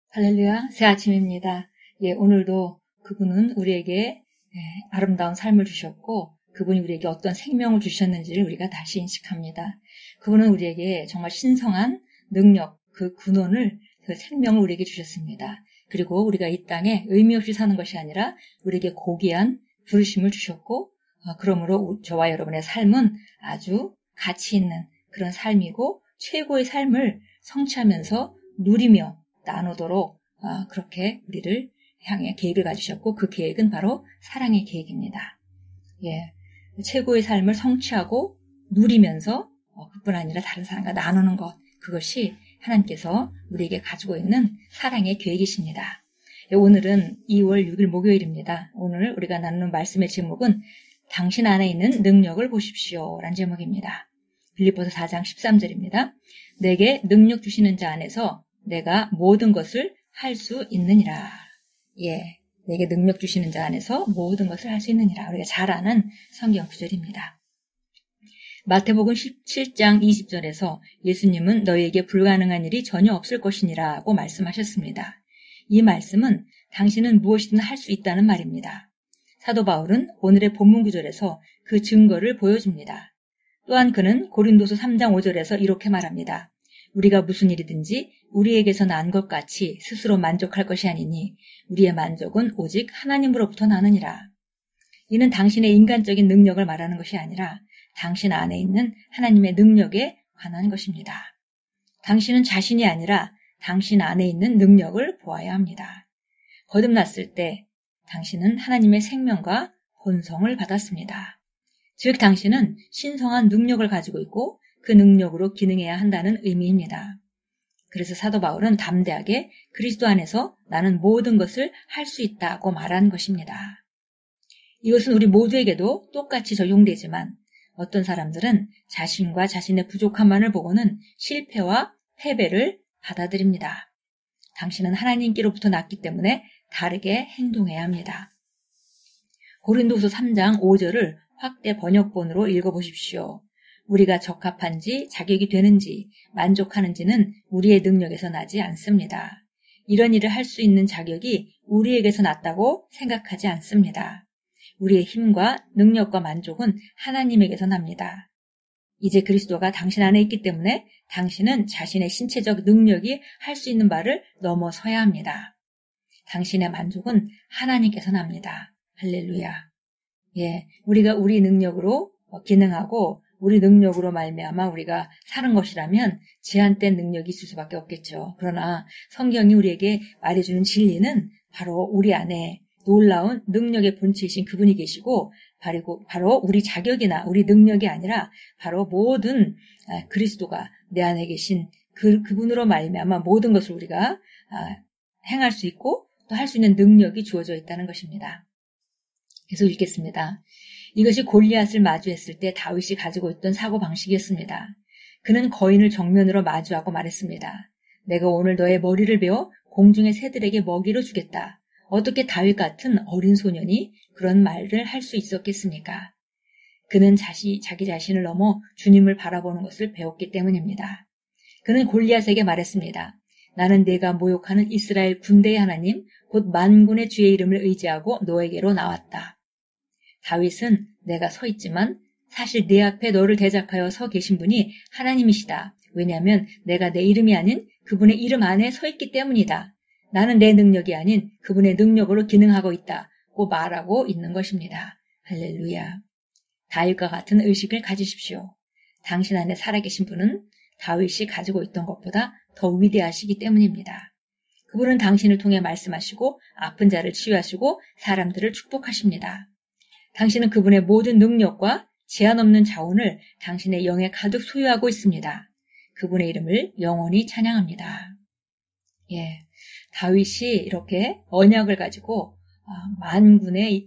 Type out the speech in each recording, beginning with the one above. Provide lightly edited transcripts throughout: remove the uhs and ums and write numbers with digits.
할렐루야, 새 아침입니다. 오늘도 그분은 우리에게 아름다운 삶을 주셨고 그분이 우리에게 어떤 생명을 주셨는지를 우리가 다시 인식합니다. 그분은 우리에게 정말 신성한 능력, 그 근원을, 그 생명을 우리에게 주셨습니다. 그리고 우리가 이 땅에 의미 없이 사는 것이 아니라 우리에게 고귀한 부르심을 주셨고 그러므로 저와 여러분의 삶은 아주 가치 있는 그런 삶이고 최고의 삶을 성취하면서 누리며 나누도록 그렇게 우리를 향해 계획을 가지셨고 그 계획은 바로 사랑의 계획입니다. 최고의 삶을 성취하고 누리면서 그뿐 아니라 다른 사람과 나누는 것, 그것이 하나님께서 우리에게 가지고 있는 사랑의 계획이십니다. 오늘은 2월 6일 목요일입니다. 오늘 우리가 나누는 말씀의 제목은 당신 안에 있는 능력을 보십시오 라는 제목입니다. 빌립보서 4장 13절입니다. 내게 능력 주시는 자 안에서 내가 모든 것을 할 수 있느니라. 내게 능력 주시는 자 안에서 모든 것을 할 수 있느니라. 우리가 잘 아는 성경 구절입니다. 마태복음 17장 20절에서 예수님은 너희에게 불가능한 일이 전혀 없을 것이니라고 말씀하셨습니다. 이 말씀은 당신은 무엇이든 할 수 있다는 말입니다. 사도 바울은 오늘의 본문 구절에서 그 증거를 보여줍니다. 또한 그는 고린도서 3장 5절에서 이렇게 말합니다. 우리가 무슨 일이든지 우리에게서 난 것 같이 스스로 만족할 것이 아니니 우리의 만족은 오직 하나님으로부터 나느니라. 이는 당신의 인간적인 능력을 말하는 것이 아니라 당신 안에 있는 하나님의 능력에 관한 것입니다. 당신은 자신이 아니라 당신 안에 있는 능력을 보아야 합니다. 거듭났을 때 당신은 하나님의 생명과 본성을 받았습니다. 즉 당신은 신성한 능력을 가지고 있고 그 능력으로 기능해야 한다는 의미입니다. 그래서 사도 바울은 담대하게 그리스도 안에서 나는 모든 것을 할 수 있다고 말한 것입니다. 이것은 우리 모두에게도 똑같이 적용되지만 어떤 사람들은 자신과 자신의 부족함만을 보고는 실패와 패배를 받아들입니다. 당신은 하나님께로부터 났기 때문에 다르게 행동해야 합니다. 고린도서 3장 5절을 확대 번역본으로 읽어보십시오. 우리가 적합한지 자격이 되는지 만족하는지는 우리의 능력에서 나지 않습니다. 이런 일을 할 수 있는 자격이 우리에게서 났다고 생각하지 않습니다. 우리의 힘과 능력과 만족은 하나님에게서 납니다. 이제 그리스도가 당신 안에 있기 때문에 당신은 자신의 신체적 능력이 할 수 있는 바를 넘어서야 합니다. 당신의 만족은 하나님께서 납니다. 할렐루야. 우리가 우리 능력으로 기능하고 우리 능력으로 말미암아 우리가 사는 것이라면 제한된 능력이 있을 수밖에 없겠죠. 그러나 성경이 우리에게 말해주는 진리는 바로 우리 안에 놀라운 능력의 본체이신 그분이 계시고 바로 우리 자격이나 우리 능력이 아니라 바로 모든 그리스도가 내 안에 계신 그분으로 말미암아 모든 것을 우리가 행할 수 있고 또 할 수 있는 능력이 주어져 있다는 것입니다. 계속 읽겠습니다. 이것이 골리앗을 마주했을 때 다윗이 가지고 있던 사고방식이었습니다. 그는 거인을 정면으로 마주하고 말했습니다. 내가 오늘 너의 머리를 베어 공중의 새들에게 먹이로 주겠다. 어떻게 다윗 같은 어린 소년이 그런 말을 할 수 있었겠습니까? 그는 자기 자신을 넘어 주님을 바라보는 것을 배웠기 때문입니다. 그는 골리앗에게 말했습니다. 나는 네가 모욕하는 이스라엘 군대의 하나님, 곧 만군의 주의 이름을 의지하고 너에게로 나왔다. 다윗은 내가 서 있지만 사실 내 앞에 너를 대적하여 서 계신 분이 하나님이시다. 왜냐하면 내가 내 이름이 아닌 그분의 이름 안에 서 있기 때문이다. 나는 내 능력이 아닌 그분의 능력으로 기능하고 있다고 말하고 있는 것입니다. 할렐루야. 다윗과 같은 의식을 가지십시오. 당신 안에 살아계신 분은 다윗이 가지고 있던 것보다 더 위대하시기 때문입니다. 그분은 당신을 통해 말씀하시고 아픈 자를 치유하시고 사람들을 축복하십니다. 당신은 그분의 모든 능력과 제한 없는 자원을 당신의 영에 가득 소유하고 있습니다. 그분의 이름을 영원히 찬양합니다. 다윗이 이렇게 언약을 가지고 만군의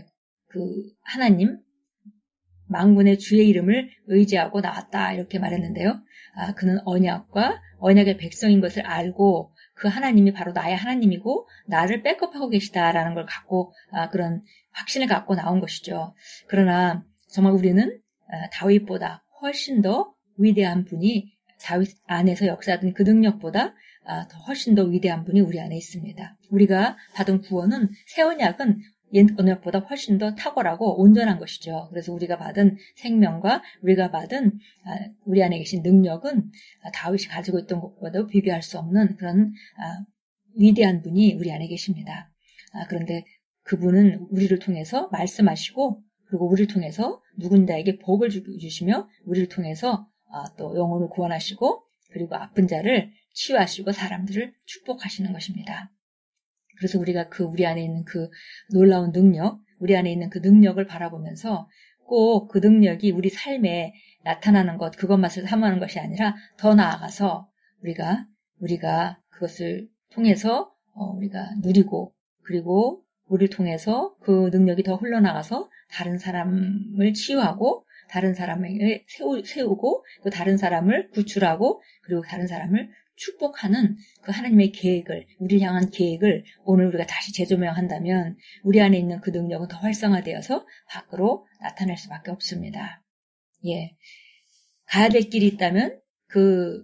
하나님, 만군의 주의 이름을 의지하고 나왔다 이렇게 말했는데요. 그는 언약의 백성인 것을 알고 그 하나님이 바로 나의 하나님이고 나를 백업하고 계시다라는 걸 갖고 그런 확신을 갖고 나온 것이죠. 그러나 정말 우리는 다윗보다 훨씬 더 위대한 분이 다윗 안에서 역사하던 그 능력보다 더 훨씬 더 위대한 분이 우리 안에 있습니다. 우리가 받은 구원은 새 언약은 옛 언약보다 훨씬 더 탁월하고 온전한 것이죠. 그래서 우리가 받은 생명과 우리가 받은 우리 안에 계신 능력은 다윗이 가지고 있던 것보다 비교할 수 없는 그런 위대한 분이 우리 안에 계십니다. 그런데 그분은 우리를 통해서 말씀하시고 그리고 우리를 통해서 누군가에게 복을 주시며 우리를 통해서 또 영혼을 구원하시고 그리고 아픈 자를 치유하시고 사람들을 축복하시는 것입니다. 그래서 우리가 우리 안에 있는 그 놀라운 능력, 우리 안에 있는 그 능력을 바라보면서 꼭 그 능력이 우리 삶에 나타나는 것, 그것만 사모하는 것이 아니라 더 나아가서 우리가 그것을 통해서 우리가 누리고 그리고 우리를 통해서 그 능력이 더 흘러나가서 다른 사람을 치유하고 다른 사람을 세우고 또 다른 사람을 구출하고 그리고 다른 사람을 축복하는 그 하나님의 계획을, 우리를 향한 계획을 오늘 우리가 다시 재조명한다면 우리 안에 있는 그 능력은 더 활성화되어서 밖으로 나타날 수밖에 없습니다. 예. 가야 될 길이 있다면 그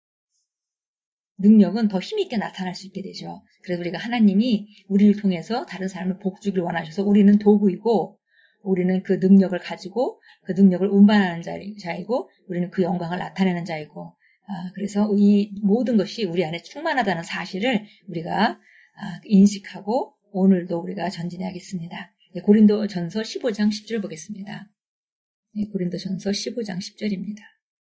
능력은 더 힘있게 나타날 수 있게 되죠. 그래서 우리가 하나님이 우리를 통해서 다른 사람을 복 주길 원하셔서 우리는 도구이고 우리는 그 능력을 가지고 그 능력을 운반하는 자이고 우리는 그 영광을 나타내는 자이고 그래서 이 모든 것이 우리 안에 충만하다는 사실을 우리가 인식하고 오늘도 우리가 전진해야겠습니다. 고린도전서 15장 10절 보겠습니다. 고린도전서 15장 10절입니다.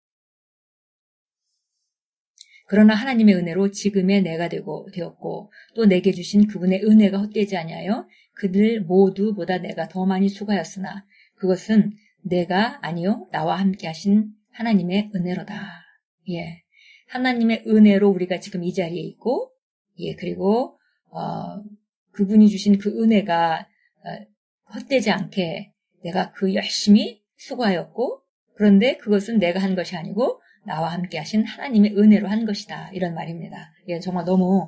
그러나 하나님의 은혜로 지금의 내가 되었고 또 내게 주신 그분의 은혜가 헛되지 아니하여 그들 모두보다 내가 더 많이 수고하였으나 그것은 내가 아니요 나와 함께 하신 하나님의 은혜로다. 예, 하나님의 은혜로 우리가 지금 이 자리에 있고, 예, 그리고 그분이 주신 그 은혜가 헛되지 않게 내가 열심히 수고하였고, 그런데 그것은 내가 한 것이 아니고 나와 함께 하신 하나님의 은혜로 한 것이다. 이런 말입니다. 예, 정말 너무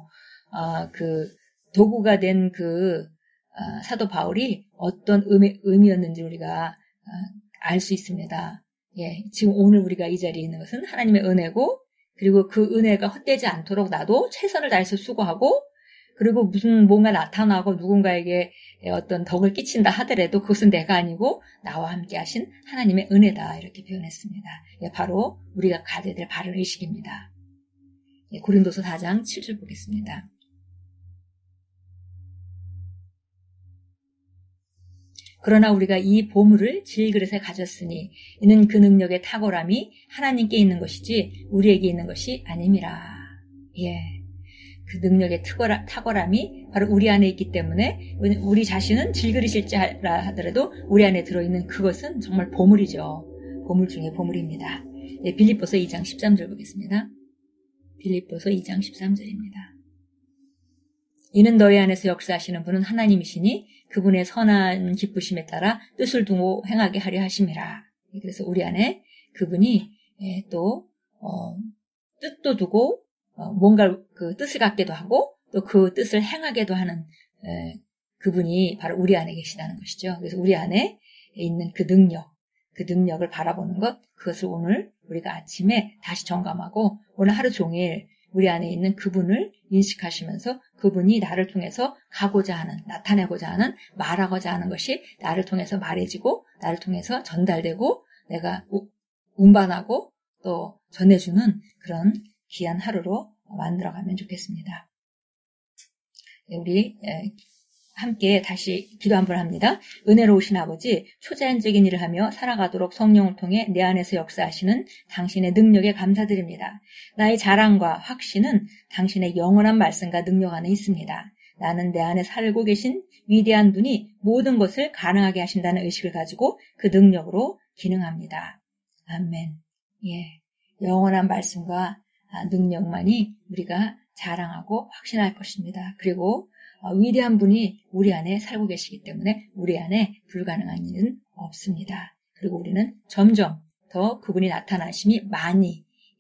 도구가 된 사도 바울이 어떤 의미였는지 우리가 알 수 있습니다. 예, 지금 오늘 우리가 이 자리에 있는 것은 하나님의 은혜고 그리고 그 은혜가 헛되지 않도록 나도 최선을 다해서 수고하고 그리고 뭔가 나타나고 누군가에게 어떤 덕을 끼친다 하더라도 그것은 내가 아니고 나와 함께 하신 하나님의 은혜다 이렇게 표현했습니다. 예, 바로 우리가 가져야 될 바른 의식입니다. 예, 고린도서 4장 7절 보겠습니다. 그러나 우리가 이 보물을 질그릇에 가졌으니 이는 그 능력의 탁월함이 하나님께 있는 것이지 우리에게 있는 것이 아님이라. 예, 그 능력의 탁월함이 바로 우리 안에 있기 때문에 우리 자신은 질그릇일지라 하더라도 우리 안에 들어있는 그것은 정말 보물이죠. 보물 중에 보물입니다. 예, 빌립보서 2장 13절 보겠습니다. 빌립보서 2장 13절입니다. 이는 너희 안에서 역사하시는 분은 하나님이시니 그분의 선한 기쁘심에 따라 뜻을 두고 행하게 하려 하심이라. 그래서 우리 안에 그분이 또 뜻도 두고 뭔가 그 뜻을 갖게도 하고 또 그 뜻을 행하게도 하는 그분이 바로 우리 안에 계시다는 것이죠. 그래서 우리 안에 있는 그 능력을 바라보는 것, 그것을 오늘 우리가 아침에 다시 점검하고 오늘 하루 종일 우리 안에 있는 그분을 인식하시면서 그분이 나를 통해서 가고자 하는, 나타내고자 하는, 말하고자 하는 것이 나를 통해서 말해지고 나를 통해서 전달되고 내가 운반하고 또 전해주는 그런 귀한 하루로 만들어가면 좋겠습니다. 우리 함께 다시 기도 한번 합니다. 은혜로우신 아버지, 초자연적인 일을 하며 살아가도록 성령을 통해 내 안에서 역사하시는 당신의 능력에 감사드립니다. 나의 자랑과 확신은 당신의 영원한 말씀과 능력 안에 있습니다. 나는 내 안에 살고 계신 위대한 분이 모든 것을 가능하게 하신다는 의식을 가지고 그 능력으로 기능합니다. 아멘. 예, 영원한 말씀과 능력만이 우리가 자랑하고 확신할 것입니다. 그리고 위대한 분이 우리 안에 살고 계시기 때문에 우리 안에 불가능한 일은 없습니다. 그리고 우리는 점점 더 그분이 나타나심이 많이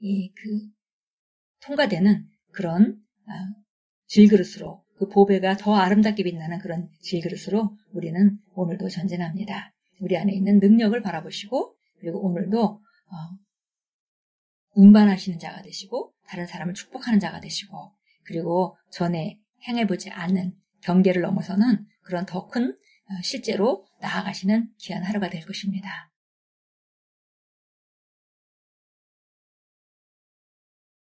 통과되는 그런 질그릇으로 그 보배가 더 아름답게 빛나는 그런 질그릇으로 우리는 오늘도 전진합니다. 우리 안에 있는 능력을 바라보시고 그리고 오늘도 운반하시는 자가 되시고 다른 사람을 축복하는 자가 되시고 그리고 전에 행해보지 않은 경계를 넘어서는 그런 더 큰 실제로 나아가시는 귀한 하루가 될 것입니다.